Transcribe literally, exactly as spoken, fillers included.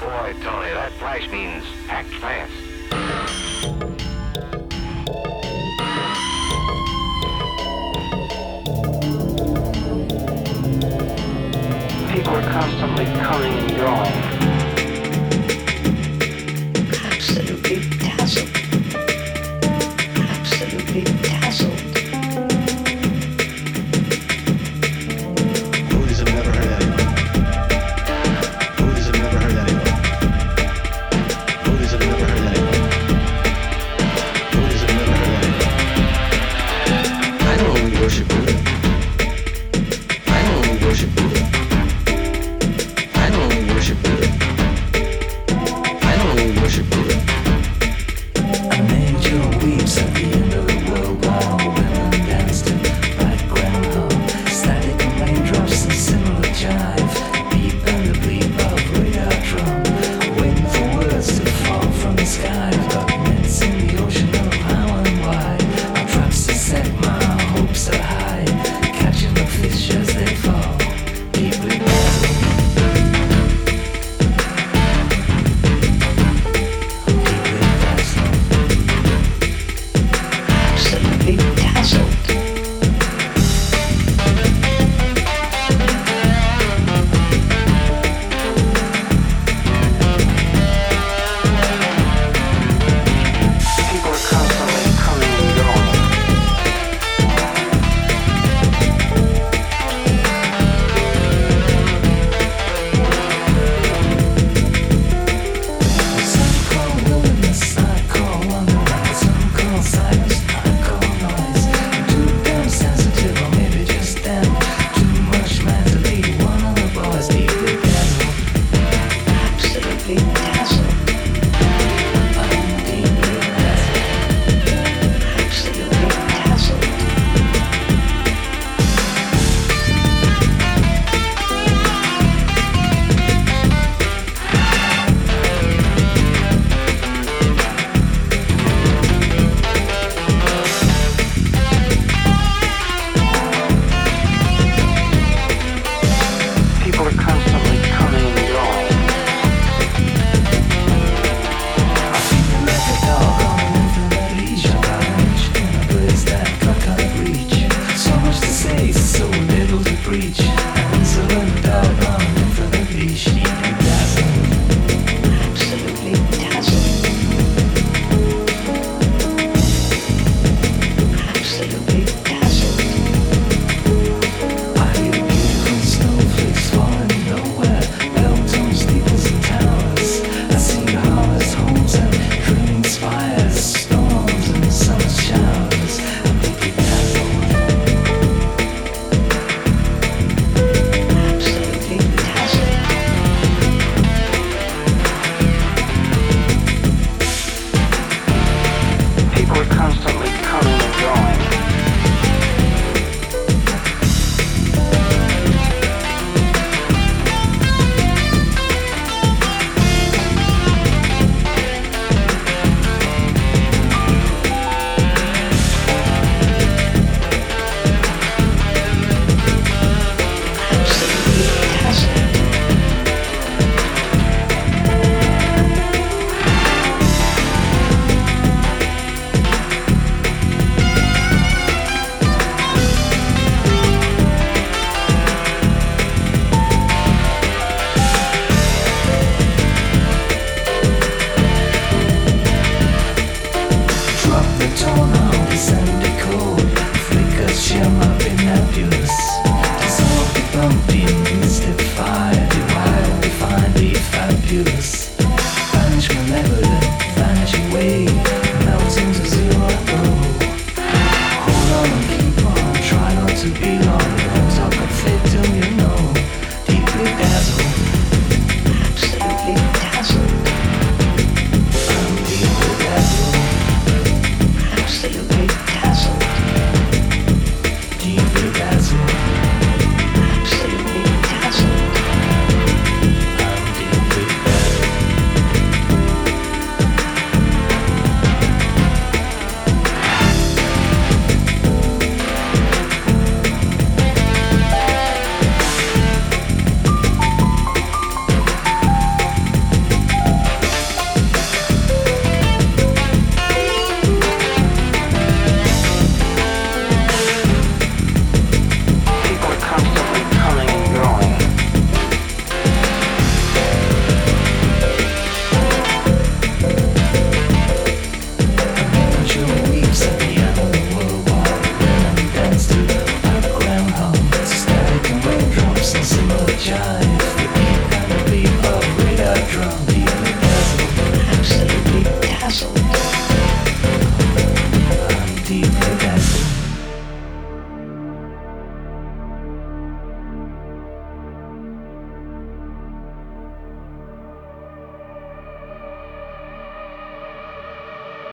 Boy, Tony, that flash means act fast. People are constantly coming and going. Absolutely dazzled. Absolutely dazzled. Movies have never hurt anyone. Movies have never hurt anyone. Movies have never hurt anyone. Movies have never hurt anyone. I don't only worship Buddha. I don't only worship Buddha. I don't only worship Buddha. I don't only worship Buddha. A major weeps at the end of the world while women danced in background hum. Static and raindrops and similar jive. The beep and the bleep of radar drum. Waiting for words to fall from the sky. I've got nets in the ocean of how and why. My traps to set, my hopes are high. Catching the fish as they fall. Deeply dazzled. Deeply dazzled. Absolutely dazzled. People are constantly coming and going. Some call wilderness, I call wonderland. Some call silence, I call noise. Too damn sensitive, or maybe just damn too much man to lead one of the boys. Deeply dazzled, Absolutely dazzled. I'm deeply dazzled. Absolutely dazzled. People are constantly coming and going. I feel like a dog on an infinite leash. I got an itch in a place that I can't reach. So much to say, so little to preach. An insolent dog on an infinite leash. Deeply dazzled. Absolutely dazzled. Absolutely dazzled. I hear beautiful snowflakes falling nowhere. Bell tone steeples and towers. I see harvest homes and dreaming spires. Storms and summer showers. I'm deeply dazzled. Absolutely dazzled. People are constantly coming and going. Absolutely dazzled. Drop the tone on the sandy code. Flickers shimmer be nebulous. Dissolve the bumpy, mystify the wild, define the fabulous. Vanish malevolent, vanish away. Melt into zero go. Hold on and keep on. Try not to be long. Don't talk of fate till you know. Deeply dazzled. Absolutely dazzled. I'm deeply dazzled. Absolutely dazzled. Deeply dazzled. Absolutely dazzled. I'm deeply dazzled. deep